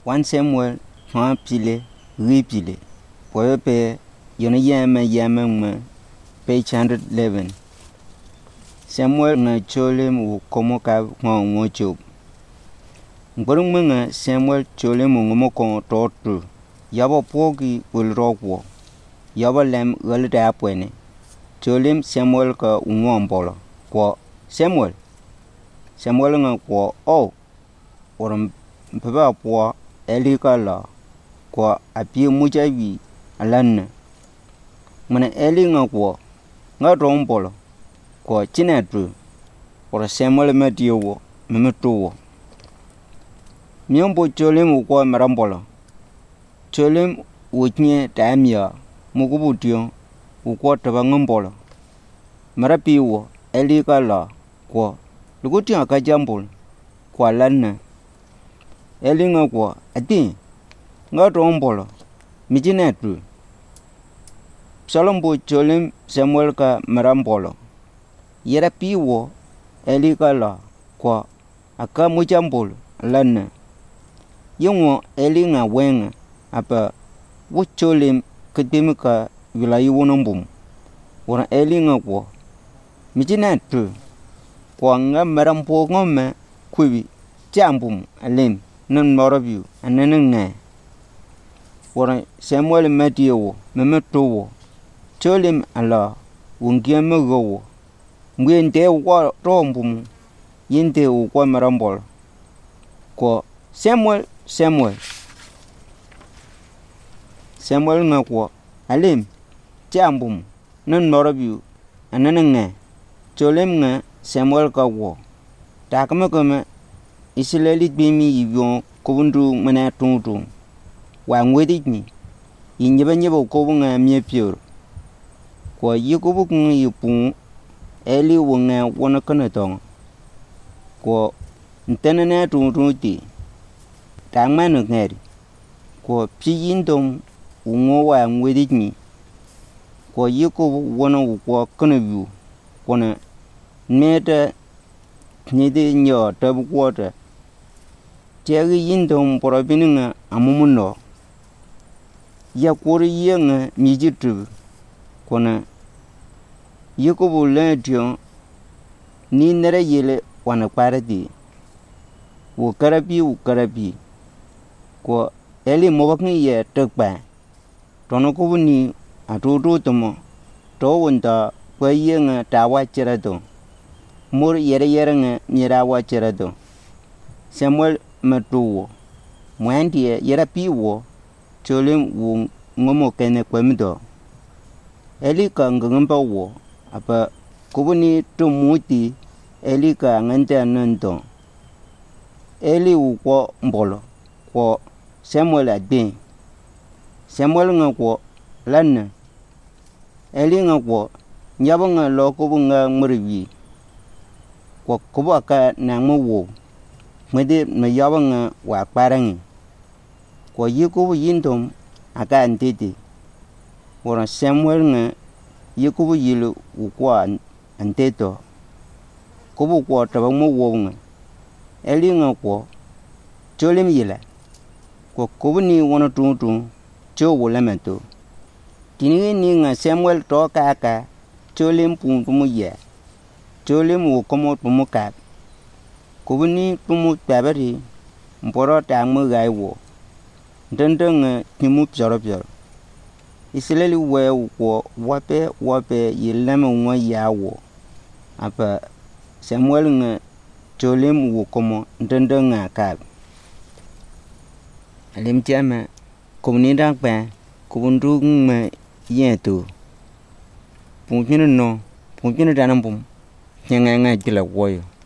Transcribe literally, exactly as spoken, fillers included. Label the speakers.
Speaker 1: First Samuel twa pile ri pile po pe yona yama yama ma page one hundred eleven. Samuel na chole mu komo ka ngo ngo chob. Ngorong mga Samuel chole mu ngomo ko totu. Yabo pogi ul rokwo. Yabo lem ul da apwene. Cholim Samuel ka ungo mbolo. Kwa Samuel. Samuel nga kwa oh. Oram mpeba po Eli ka la. Kwa api mujawi alanna. Mana Eli nga kwa nga rombolo. Kwa chinatu. Ora Samuel metiyo memetuwo. Myombo cholim ukwa marambolo. Cholim uchnye taamya mukubutyo ukwa tabangambolo. Marapiwo Eli ka la kwa lukuti akajambol kwa lanna. Eli nga kwa ati nga rombolo mijinatu. Salombo cholim Samuel ka marambolo. Yera piwo Eli ka la kwa aka mujambol lanna. Yungwo Eli nga wenga apa wucholim kedemika wilayu wonombum. Wana Eli nga kwa mijinatu kwa nga marampo ngome kubi jambum alim nan marabiu ananang na. Wana Samuel metiyo memetuwo cholim ala wungia megowo. Mwende ukwa rombum yende ukwa marambol. Kwa Samuel Samuel Samuel nga kwa alim jambum nan marabiu ananang na. Cholim nga Samuel ka kwa takama kama Israelit bimi yibyon kubundu mana tungtung wa ngwedik ni yinyeba nyeba kubu nga miepyor kwa yikubu nga yipung Eli wunga wana kanatong kwa ntana na tungtung ti tangmanu ngari kwa piyindom ungo wa ngwedik ni kwa yikubu wana ukwa kanabiu wana neta nede nyo tabu kwata tiagi yindom porabini nga amumuno ya kori ye nga mijitu kona yikubu lentyo ni nere yele wana kwarati ukarapi ukarapi kwa Eli mobakni ye tekpa tono kubu ni atutu tomo to wunta kwa ye nga tawa cherato mur yere yere nga mirawa cherato. Samuel matuwo mwandiye yera piwo cholim wu ngomo kene kwemdo. Eli ka ngangamba wo apa kubuni tumuti Eli ka ngante ananto. Eli ukwo mbolo kwa Samuel adin. Samuel nga kwa lanna. Eli nga kwa nyaba nga lo kubu nga muribi. Kwa kubu aka nangmo wo. Mwede na yaba nga wa parangi. Kwa yikubu yindom aka antete. Wara Samuel nga yikubu yilu ukwa anteto. Kubu kwa tabangmo wo nga. Eli nga kwa cholim yila. Kwa kubu ni wana tungtung cho wula mento. Tinigi ni nga Samuel to kaka cholim pung tumu ya. Cholim wukomo tumu kak. Kubu ni tumu tabari mporo tangmu gai wo. Ndende nga timu pjoro pjoro. Israeli we wo wape wape yilame unwa ya wo. Apa Samuel nga cholim wukomo ndende nga kak. Alim tiama kubu ni dakpa kubu ndu nga yentu. Pungkino no pungkino danampum. Nyanga nga jila woyo.